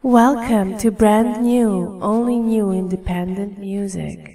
Welcome to brand new, only new independent music.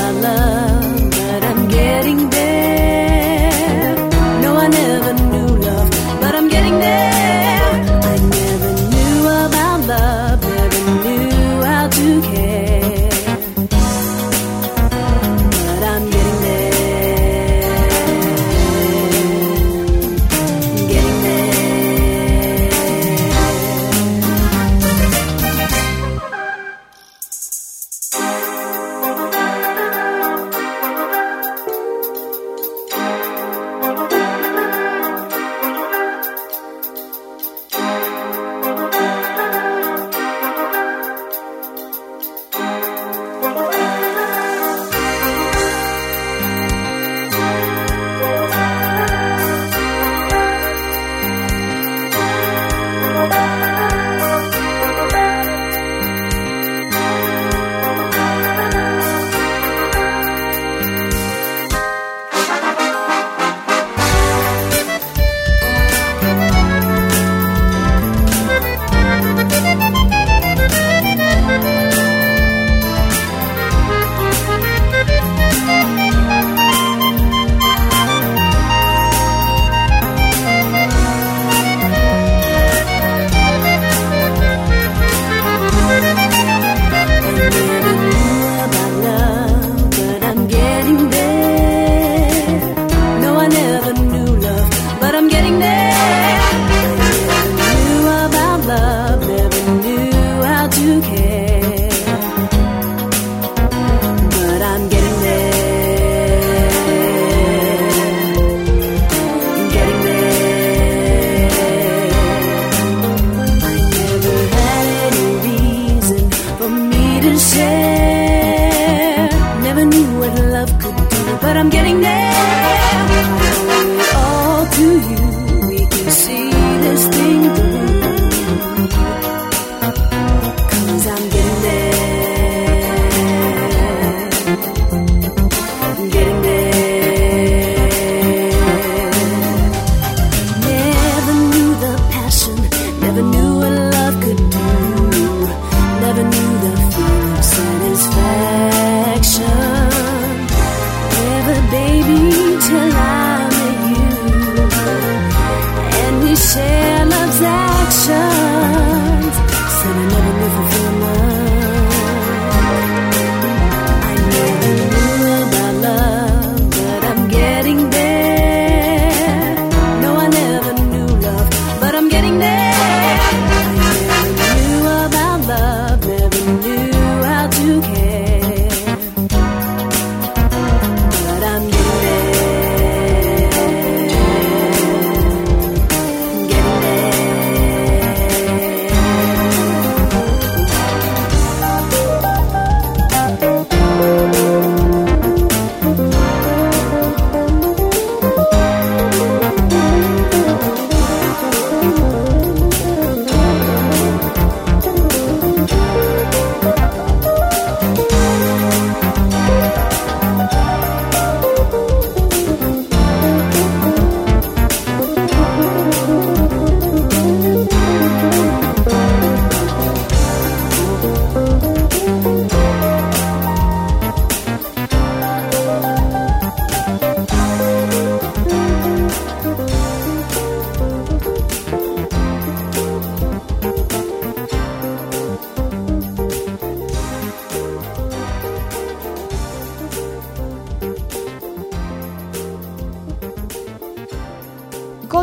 Getting there. No, I never knew love.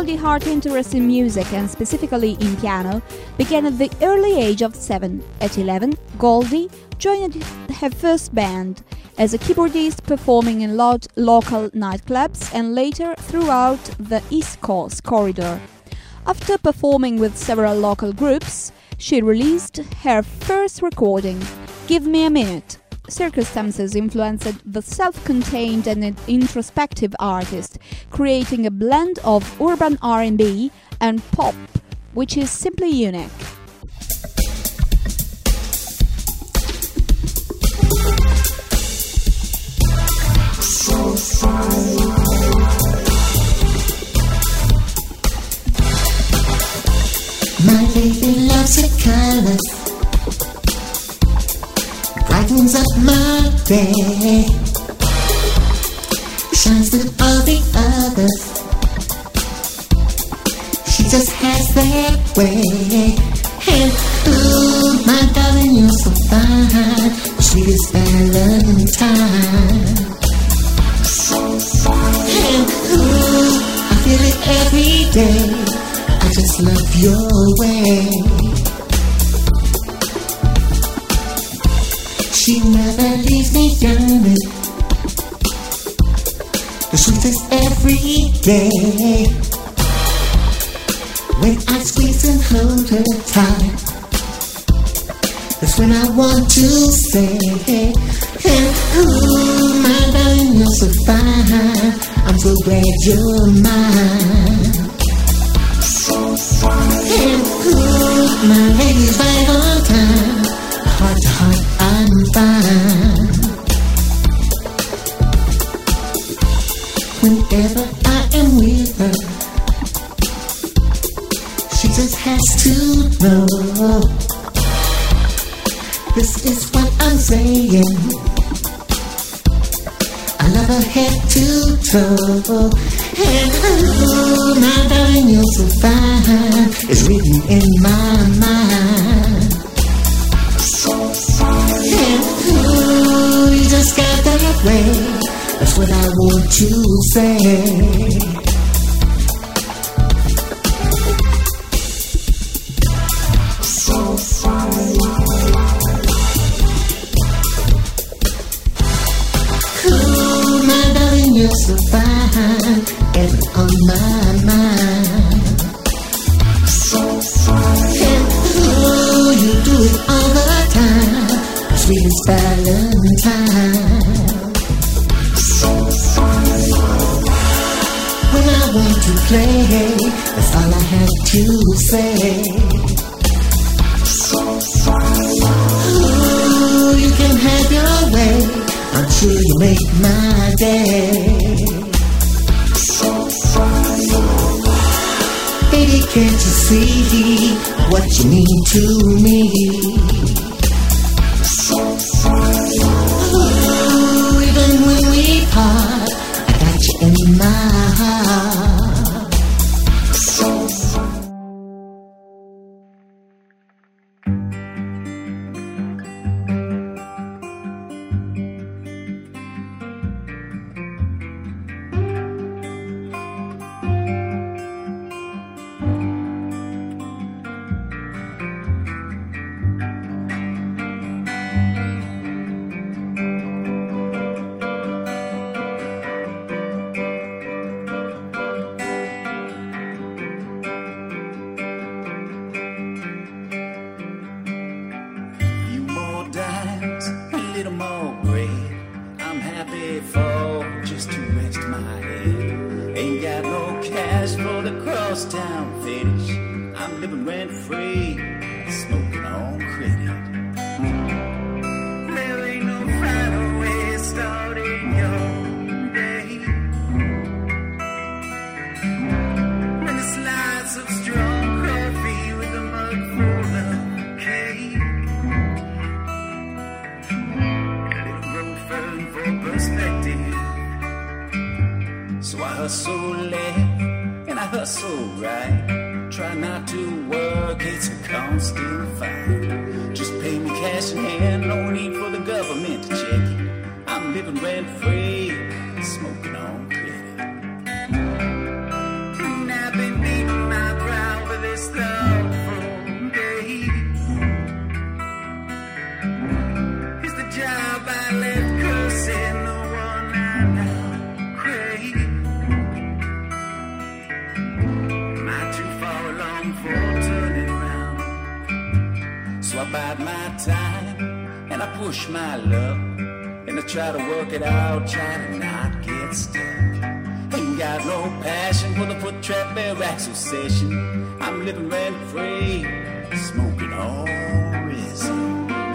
Goldie Hawn's interest in music, and specifically in piano, began at the early age of 7. At 11, Goldie joined her first band as a keyboardist, performing in local nightclubs and later throughout the East Coast corridor. After performing with several local groups, she released her first recording, Give Me a Minute. Circumstances influenced the self-contained and introspective artist, creating a blend of urban R&B and pop, which is simply unique. My baby loves her colors, brightens up my day, shines with all the others. She just has that way. And ooh, my darling, you're so fine, sweetest Valentine. And ooh, I feel it every day. I just love your way. She never leaves me yearning, the sweetest every day. When I squeeze and hold her tight, that's when I want to say, and ooh, my darling, you're so fine, I'm so glad you're mine. And ooh, my lady's right on time, heart to heart I'm fine. Whenever I am with her, she just has to know, this is what I'm saying, I love her head to toe. And ooh, my darling, you're so fine, it's written in my mind. And ooh, you just got that way, that's what I want to say. Ooh, my darling, you're so fine, ever on my mind. And ooh, you do it all the time, sweetest Valentine. When I want to play, that's all I have to say. Ooh, you can have your way, I'm sure you make my day. Baby, can't you see what you mean to me? Ooh, even when we part, I got you in my heart. So I hustle left and I hustle right. Try not to work, it's a constant fight. Just pay me cash in hand, no need for the government to check it. I'm living rent free, smoking on credit. And I've been bide my time, and I push my luck, and I try to work it out, try to not get stuck. Ain't got no passion for the foot trap barracks obsession. I'm living rent free, smoking all resin.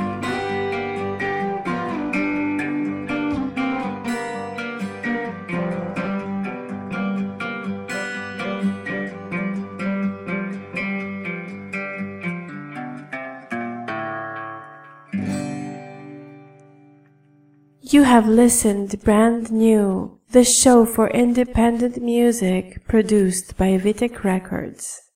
You have listened Brand New, the show for independent music produced by Vitek Records.